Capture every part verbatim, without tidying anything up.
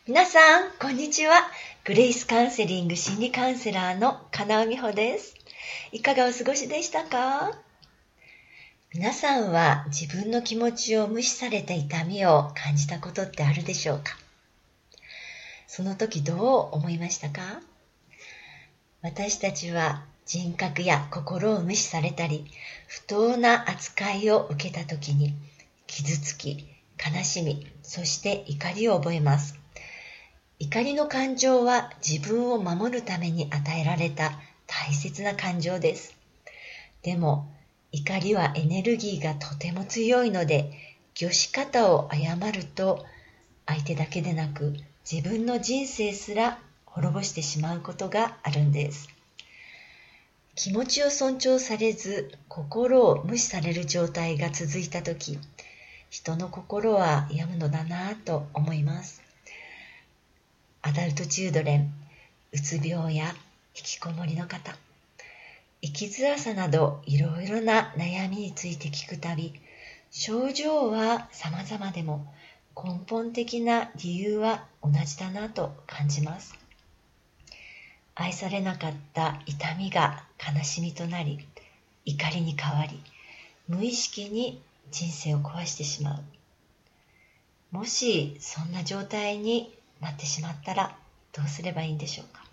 皆さん、こんにちは。グレイスカウンセリング心理カウンセラーの金尾美穂です。いかがお過ごしでしたか？皆さんは自分の気持ちを無視された痛みを感じたことってあるでしょうか？その時どう思いましたか？私たちは人格や心を無視されたり、不当な扱いを受けた時に傷つき、悲しみ、そして怒りを覚えます。怒りの感情は自分を守るために与えられた大切な感情です。でも、怒りはエネルギーがとても強いので、御し方を誤ると、相手だけでなく自分の人生すら滅ぼしてしまうことがあるんです。気持ちを尊重されず、心を無視される状態が続いたとき、人の心は病むのだなぁと思います。アダルトチュードレン、うつ病や引きこもりの方、生きづらさなどいろいろな悩みについて聞くたび、症状は様々でも根本的な理由は同じだなと感じます。愛されなかった痛みが悲しみとなり、怒りに変わり、無意識に人生を壊してしまう。もしそんな状態になってしまったらどうすればいいんでしょうか？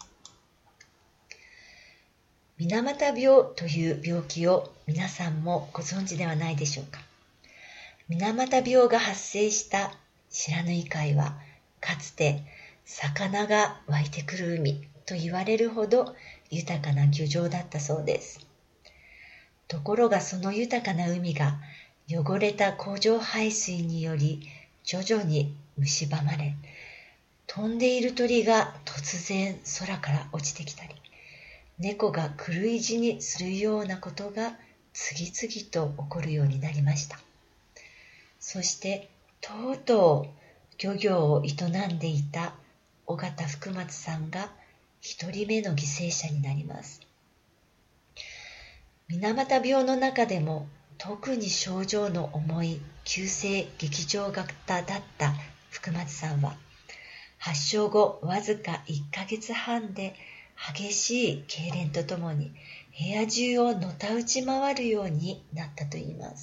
水俣病という病気を皆さんもご存知ではないでしょうか？水俣病が発生した不知火海は、かつて魚が湧いてくる海と言われるほど豊かな漁場だったそうです。ところがその豊かな海が汚れた工場排水により徐々に蝕まれ、飛んでいる鳥が突然空から落ちてきたり、猫が狂い死にするようなことが次々と起こるようになりました。そしてとうとう漁業を営んでいた尾形福松さんが一人目の犠牲者になります。水俣病の中でも特に症状の重い急性劇場型だった福松さんは、発症後わずかいっかげつはんで激しい痙攣とともに部屋中をのたうち回るようになったといいます。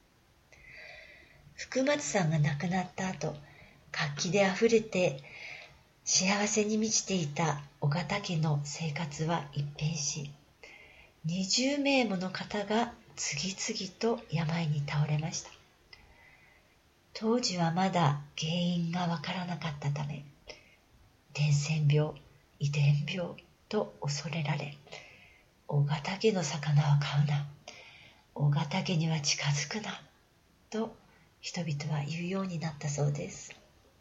福松さんが亡くなった後、活気であふれて幸せに満ちていた尾形家の生活は一変し、にじゅうめいもの方が次々と病に倒れました。当時はまだ原因がわからなかったため、伝染病、遺伝病と恐れられ、尾形家の魚は買うな、尾形家には近づくな、と人々は言うようになったそうです。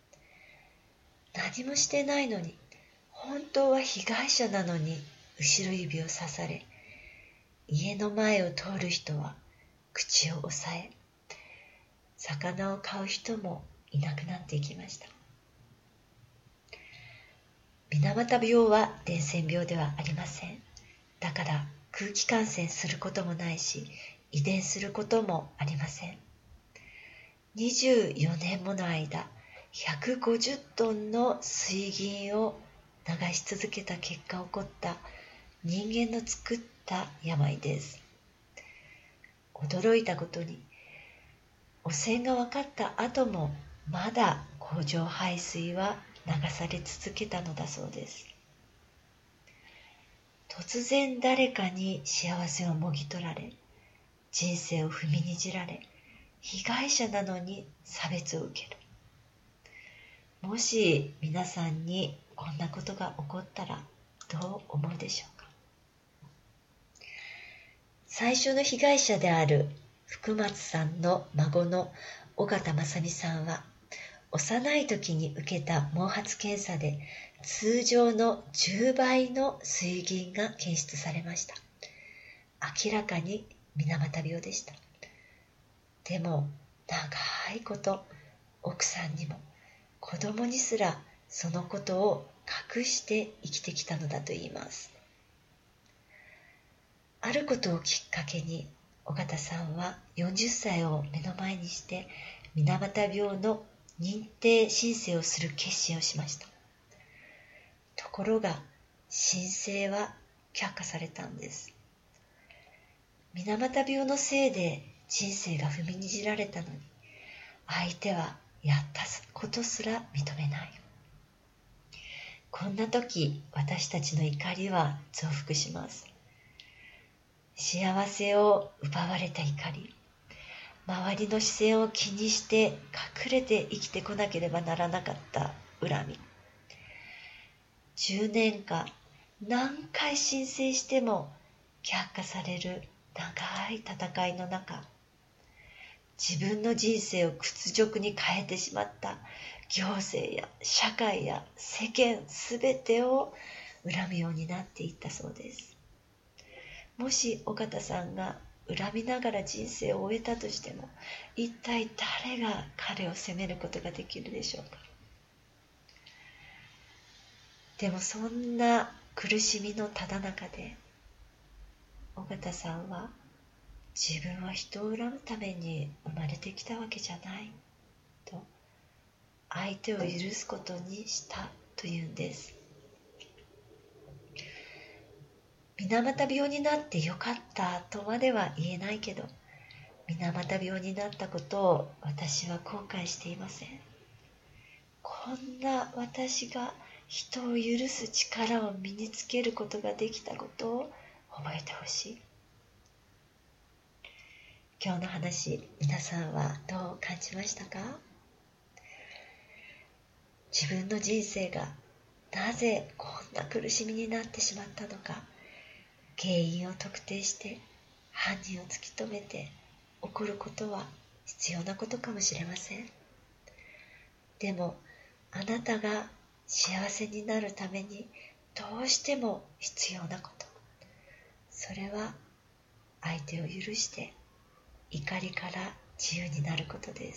何もしてないのに、本当は被害者なのに後ろ指を刺され、家の前を通る人は口を押さえ、魚を買う人もいなくなっていきました。水俣病は伝染病ではありません。だから空気感染することもないし、遺伝することもありません。にじゅうよねんもの間、ひゃくごじゅっトンの水銀を流し続けた結果起こった人間の作った病です。驚いたことに、汚染が分かった後もまだ工場排水は流され続けたのだそうです。突然誰かに幸せをもぎ取られ、人生を踏みにじられ、被害者なのに差別を受ける。もし皆さんにこんなことが起こったらどう思うでしょうか？最初の被害者である福松さんの孫の尾形正美さんは、幼い時に受けた毛髪検査で通常のじゅうばいの水銀が検出されました。明らかに水俣病でした。でも長いこと奥さんにも子供にすらそのことを隠して生きてきたのだといいます。あることをきっかけに尾形さんはよんじゅっさいを目の前にして水俣病の認定申請をする決心をしました。ところが申請は却下されたんです。水俣病のせいで人生が踏みにじられたのに、相手はやったことすら認めない。こんな時、私たちの怒りは増幅します。幸せを奪われた怒り、周りの視線を気にして隠れて生きてこなければならなかった恨み。じゅうねんかん何回申請しても却下される長い戦いの中、自分の人生を屈辱に変えてしまった行政や社会や世間すべてを恨むようになっていったそうです。もし尾形さんが恨みながら人生を終えたとしても、一体誰が彼を責めることができるでしょうか。でもそんな苦しみのただ中で、尾形さんは自分は人を恨むために生まれてきたわけじゃないと相手を許すことにしたというんです。水俣病になってよかったとまでは言えないけど、水俣病になったことを私は後悔していません。こんな私が人を許す力を身につけることができたことを覚えてほしい。今日の話、皆さんはどう感じましたか？自分の人生がなぜこんな苦しみになってしまったのか、原因を特定して犯人を突き止めて起こることは必要なことかもしれません。でもあなたが幸せになるためにどうしても必要なこと、それは相手を許して怒りから自由になることです。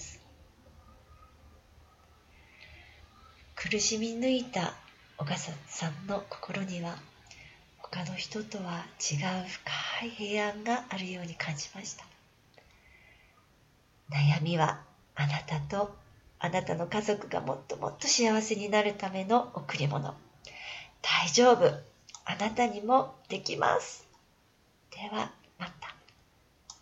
苦しみ抜いた小笠さんの心には他の人とは違う深い平安があるように感じました。悩みはあなたとあなたの家族がもっともっと幸せになるための贈り物。大丈夫。あなたにもできます。では